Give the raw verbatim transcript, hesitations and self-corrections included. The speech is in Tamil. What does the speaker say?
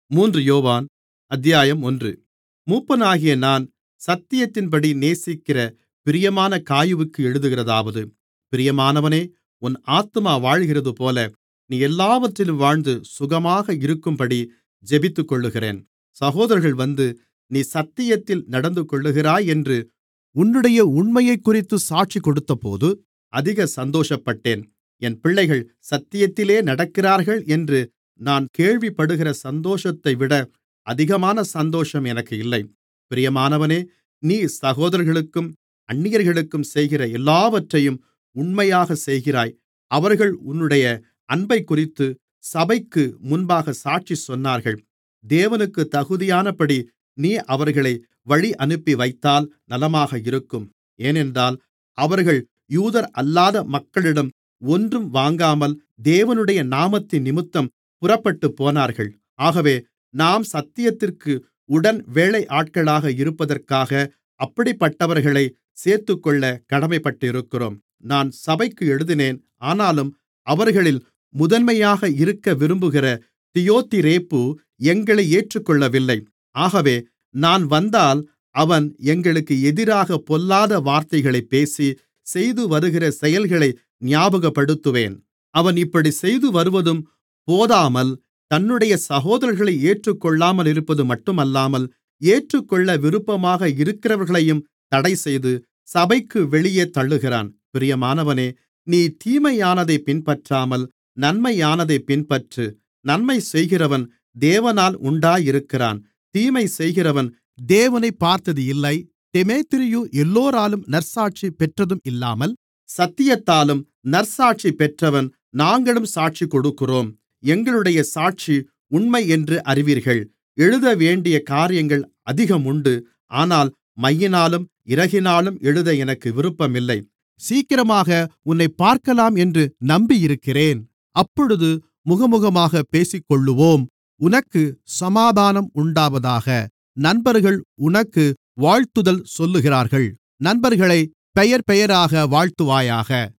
மூன்று யோவான் அத்தியாயம் ஒன்று. மூப்பனாகிய நான் சத்தியத்தின்படி நேசிக்கிற பிரியமான காயுவுக்கு எழுதுகிறதாவது, பிரியமானவனே, உன் ஆத்துமா வாழ்கிறதுபோல நீ எல்லாவற்றிலும் வாழ்ந்து சுகமாக இருக்கும்படி ஜெபித்துக்கொள்ளுகிறேன். சகோதரர்கள் வந்து, நீ சத்தியத்தில் நடந்துகொள்ளுகிறாய் என்று உன்னுடைய உண்மையைக்குறித்துச் சாட்சி கொடுத்தபோது அதிக சந்தோஷப்பட்டேன். என் பிள்ளைகள் சத்தியத்திலே நடக்கிறார்கள் என்று நான் கேள்விப்படுகிற சந்தோஷத்தைவிட அதிகமான சந்தோஷம் எனக்கு இல்லை. பிரியமானவனே, நீ சகோதரர்களுக்கும் அந்நியர்களுக்கும் செய்கிற எல்லாவற்றையும் உண்மையாகச் செய்கிறாய். அவர்கள் உன்னுடைய அன்பைக்குறித்து சபைக்கு முன்பாக சாட்சி சொன்னார்கள். தேவனுக்குத் தகுதியானபடி நீ அவர்களை வழி அனுப்பி வைத்தால் நலமாக இருக்கும். ஏனென்றால் அவர்கள் யூதரல்லாத மக்களிடம் ஒன்றும் வாங்காமல் தேவனுடைய நாமத்தினிமித்தம் புறப்பட்டுப்போனார்கள். ஆகவே நாம் சத்தியத்திற்கு உடன்வேலையாட்களாக இருப்பதற்காக அப்படிப்பட்டவர்களைச் சேர்த்துக்கொள்ள கடமைப்பட்டிருக்கிறோம். நான் சபைக்கு எழுதினேன். ஆனாலும் அவர்களில் முதன்மையாக இருக்க விரும்புகிற தியோதிரேப்பு எங்களை ஏற்றுக்கொள்ளவில்லை. ஆகவே நான் வந்தால் அவன் எங்களுக்கு எதிராகப் பொல்லாத வார்த்தைகளைப் பேசி செய்துவருகிற செயல்களை ஞாபகப்படுத்துவேன். அவன் இப்படிச் செய்துவருவதும் போதாமல் தன்னுடைய சகோதரர்களை ஏற்றுக்கொள்ளாமலிருப்பது மட்டுமல்லாமல், ஏற்றுக்கொள்ள விருப்பமாக இருக்கிறவர்களையும் தடைசெய்து சபைக்கு வெளியே தள்ளுகிறான். பிரியமானவனே, நீ தீமையானதைப் பின்பற்றாமல் நன்மையானதைப் பின்பற்று. நன்மை செய்கிறவன் தேவனால் உண்டாயிருக்கிறான். தீமை செய்கிறவன் தேவனைப் பார்த்தது இல்லை. தெமேத்திரியு எல்லோராலும் நற்சாட்சி பெற்றதும் இல்லாமல் சத்தியத்தாலும் நற்சாட்சி பெற்றவன். நாங்களும் சாட்சி கொடுக்கிறோம். எங்களுடைய சாட்சி உண்மை என்று அறிவீர்கள். எழுதவேண்டிய காரியங்கள் அதிகம் உண்டு. ஆனால் மையினாலும் இறகினாலும் எழுத எனக்கு விருப்பமில்லை. சீக்கிரமாக உன்னைப் பார்க்கலாம் என்று நம்பியிருக்கிறேன். அப்பொழுது முகமுகமாகப் பேசிக்கொள்ளுவோம். உனக்கு சமாதானம் உண்டாவதாக. நண்பர்கள் உனக்கு வாழ்த்துதல் சொல்லுகிறார்கள். நண்பர்களை பெயர் பெயராக வாழ்த்துவாயாக.